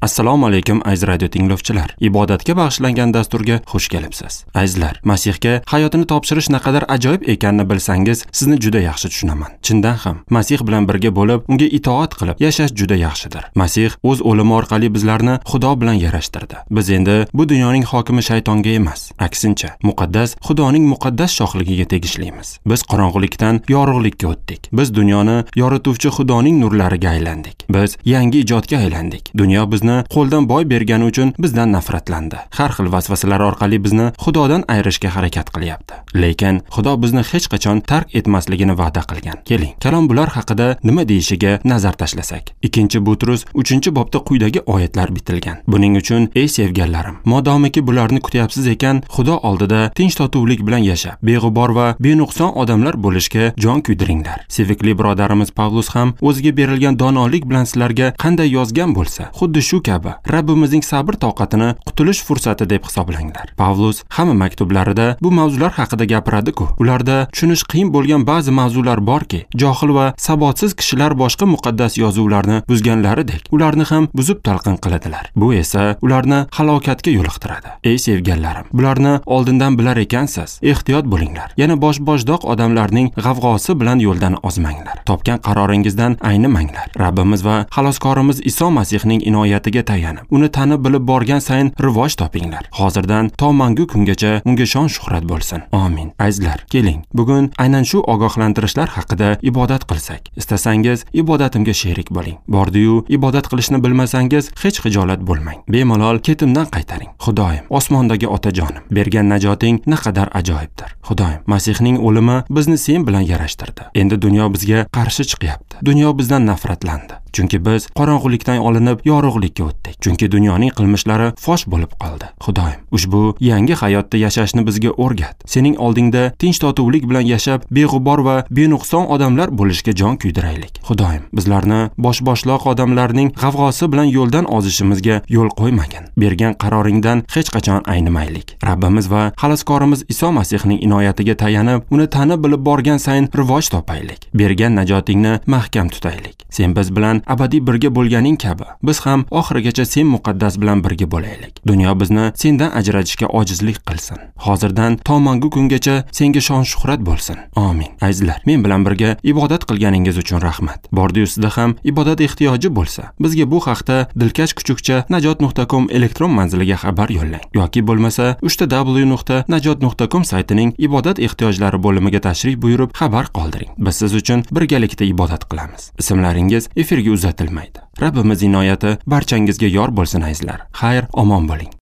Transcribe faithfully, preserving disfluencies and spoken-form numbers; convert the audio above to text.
Assalomu alaykum aziz radio tinglovchilar. Ibodatga bag'ishlangan dasturga xush kelibsiz. Azizlar, Masihga hayotini topshirish naqadar ajoyib ekanini bilsangiz, sizni juda yaxshi tushunaman. Chindan ham, Masih bilan birga bo'lib, unga itoat qilib yashash juda yaxshidir. Masih o'z o'limi orqali bizlarni Xudo bilan yarashtirdi. Biz endi bu dunyoning hokimi shaytonga emas, aksincha, muqaddas Xudoning muqaddas shohligiga tegishlimiz. Biz qorong'ulikdan yorug'likka o'tdik. Biz dunyoni yorituvchi Xudoning nurlariga aylandik. Biz yangi ijodga aylandik. Dunyo bizni qo'ldan boy bergani uchun bizdan nafratlandi. Har xil vasvasalar orqali bizni Xudodan ayrishga harakat qilyapti. Lekin Xudo bizni hech qachon tark etmasligini va'da qilgan. Keling, kalom bular haqida nima deyishiga nazar tashlasak. ikkinchi Butrus uchinchi bobda quyidagi oyatlar bitilgan. Buning uchun, ey sevganlarim, modomiki bularni kutyapsiz ekan, Xudo oldida tinch totuvlik bilan yashab, beg'ubor va benuqson odamlar bo'lishga jon kuydiringlar. Sevikli birodarimiz Pavlus ham o'ziga berilgan donolik bilan sizlarga qanday yozgan bo'lsa, xuddi shu kabi Rabbimizning sabr toqatini qutulish fursati deb hisoblanglar. Pavlus hamma maktublarida bu mavzular haqida gapiradi-ku. Ularda tushunish qiyin bo'lgan ba'zi mavzular borki, johil va sabotsiz kishilar boshqa muqaddas yozuvlarni buzganlaridek, ularni ham buzib talqin qiladilar. Bu esa ularni halokatga yo'liqtiradi. Ey sevganlarim, bularni oldindan bilar ekansiz, ehtiyot bo'linglar. Yana bosh-boshdoq odamlarning g'avg'osi bilan yo'ldan ozmanglar. Topgan qaroringizdan aynimanglar. Rabbimiz va xaloskorimiz Iso Masihning inoyatiga tayanib, uni tanib bilib borgan sayin rivoj topinglar. Hozirdan to mangu kungacha unga shon shuhrat bo'lsin. Amin. Azizlar, keling, bugun aynan shu ogohlantirishlar haqida ibodat qilsak. Istasangiz ibodatimga sherik bo'ling. Bordi-yu, ibodat qilishni bilmasangiz, hech xijolat bo'lmang. Bemalol ketimdan qaytaring. Xudoyim, osmondagi otajonim, bergan najoting naqadar ajoyibdir. Xudoyim, Masihning o'limi bizni sen bilan yarashtirdi. Endi dunyo bizga qarshi chiqyapti. Dunyo bizdan nafratlandi. Chunki biz qorong'ulikdan olinib yorug'likka o'tdik. Chunki dunyoning qilmishlari fosh bo'lib qoldi. Xudoyim, ushbu yangi hayotda yashashni bizga o'rgat. Sening oldingda tinch totuvlik bilan yashab, beg'ubor va benuqson odamlar bo'lishga jon kuydiraylik. Xudoyim, bizlarni bosh-boshloq odamlarning g'avg'osi bilan yo'ldan ozishimizga yo'l qo'ymagin. Bergan qaroringdan hech qachon aynimaylik. Rabbimiz va xaloskorimiz Iso Masihning inoyatiga tayanib, uni tanib bilib borgan sayin rivoj topaylik. Bergan najotingni mahkam tutaylik. Sen biz bilan abadiy birga bo'lganing kabi, biz ham oxirigacha sen muqaddas bilan birga bo'laylik. Dunyo bizni sendan ajratishga ojizlik qilsin. Hozirdan to mangu kungacha senga shon shuhrat bo'lsin. Amin. Azizlar, men bilan birga ibodat qilganingiz uchun rahmat. Bordi-yu sizda ham ibodat ehtiyoji bo'lsa, bizga bu haqda dilkash kuchukcha najot nuqta com elektron manziliga xabar yo'llang. Yoki bo'lmasa, uch w nuqta najot nuqta com saytining ibodat ehtiyojlari bo'limiga tashrif buyurib xabar qoldiring. Biz siz uchun birgalikda ibodat qilamiz. Ismlaringiz efirga uzatilmaydi. Rabbimiz inoyati barchangizga yor bo'lsin azizlar. Xayr, omon bo'ling.